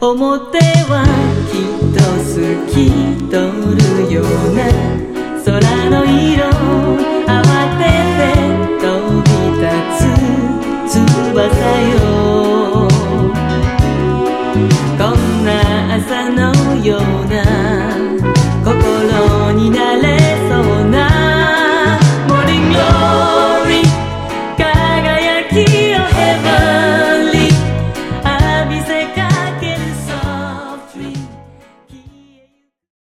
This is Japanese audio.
表はきっと透き通るような空の色、慌てて飛び立つ翼よ。